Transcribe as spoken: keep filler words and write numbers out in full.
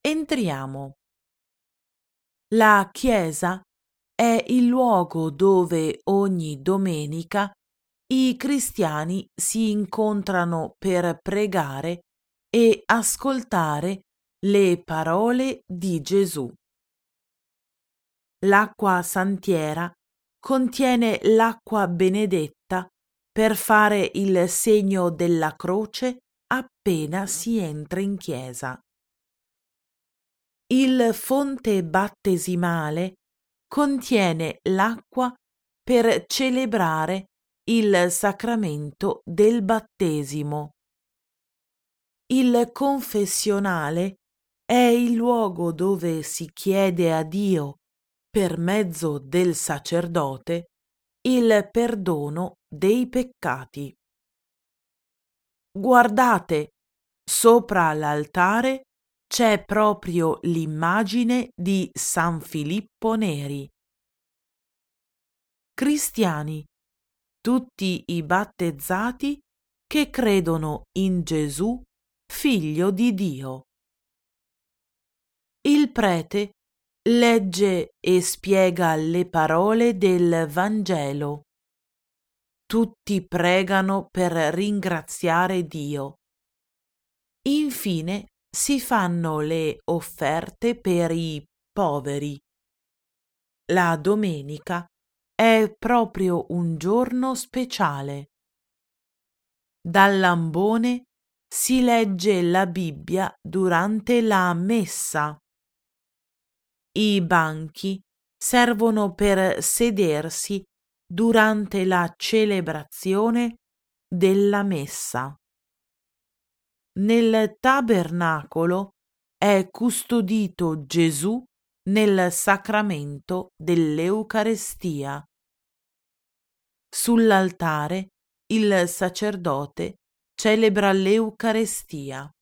Entriamo. La chiesa è il luogo dove ogni domenica i cristiani si incontrano per pregare e ascoltare le parole di Gesù. L'acqua santiera contiene l'acqua benedetta per fare il segno della croce appena si entra in chiesa. Il fonte battesimale contiene l'acqua per celebrare il sacramento del battesimo. Il confessionale è il luogo dove si chiede a Dio, per mezzo del sacerdote, il perdono dei peccati. Guardate, sopra l'altare c'è proprio l'immagine di San Filippo Neri. Cristiani, tutti i battezzati che credono in Gesù, Figlio di Dio. Il prete legge e spiega le parole del Vangelo. Tutti pregano per ringraziare Dio. Infine si fanno le offerte per i poveri. La domenica è proprio un giorno speciale. Dall'ambone si legge la Bibbia durante la messa. I banchi servono per sedersi durante la celebrazione della messa. Nel tabernacolo è custodito Gesù nel sacramento dell'Eucarestia. Sull'altare il sacerdote celebra l'Eucarestia.